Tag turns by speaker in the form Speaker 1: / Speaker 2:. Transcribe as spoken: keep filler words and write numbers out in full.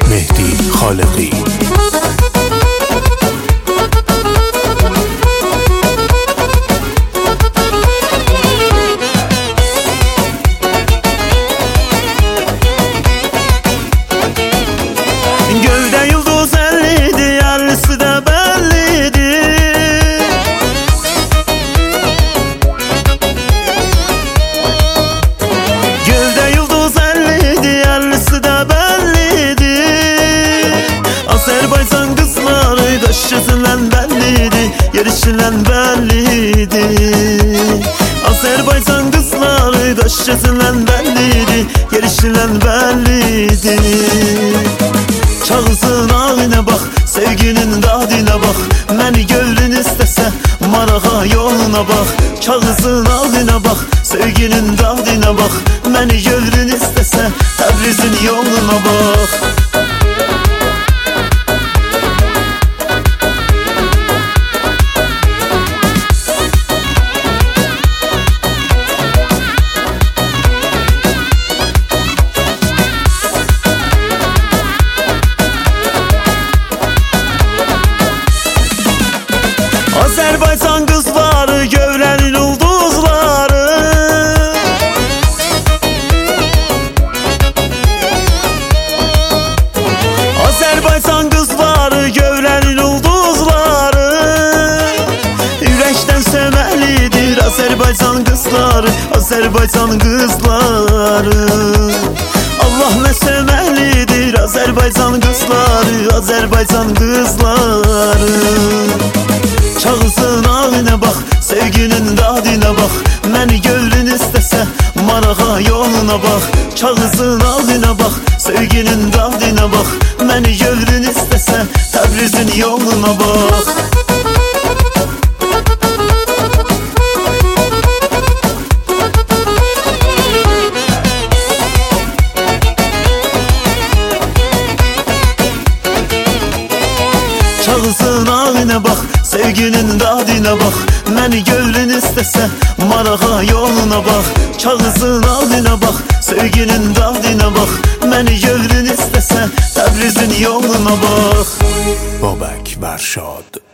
Speaker 1: Mehdi Xaliqi.
Speaker 2: Gövde yıldız elliydi, yarısı da belliydi. Gövde yıldız elliydi, yarısı da belliydi. Azerbaycan kızları daşçısından belliydi, yarışılan belliydi. Azerbaycan kızları daşçısından belliydi, yarışılan belliydi. Çağızın ağına bak, sevginin dadına bak. Məni gövlün istəsə, marağa yoluna bak. Çağızın ağına bak, sevginin dadına bak. Məni gövlün istəsə, Təbrizin yoluna bak. Azerbaycan kızları, gövlənin ulduzları. Azerbaycan kızları, gövlənin ulduzları. Ürəkdən sevməlidir Azerbaycan kızları, Azerbaycan kızları. Allah nə sevməlidir Azerbaycan kızları, Azerbaycan kızları. Çağızın ağına bak, sevginin dadına bak. Məni gövlün istəsə, marağa yoluna bak. Çağızın ağına bak, sevginin dadına bak. Məni gövlün istəsə, Təbrizin yoluna bak. Çağızın ağına bak, sevginin dadına bak. Məni gövlün istəsə, marağa yoluna bak. Çağızın ağına bak, sevginin dadına bak. Məni gövlün istəsə, Təbrizin yoluna bak.
Speaker 1: Babək Vərşad.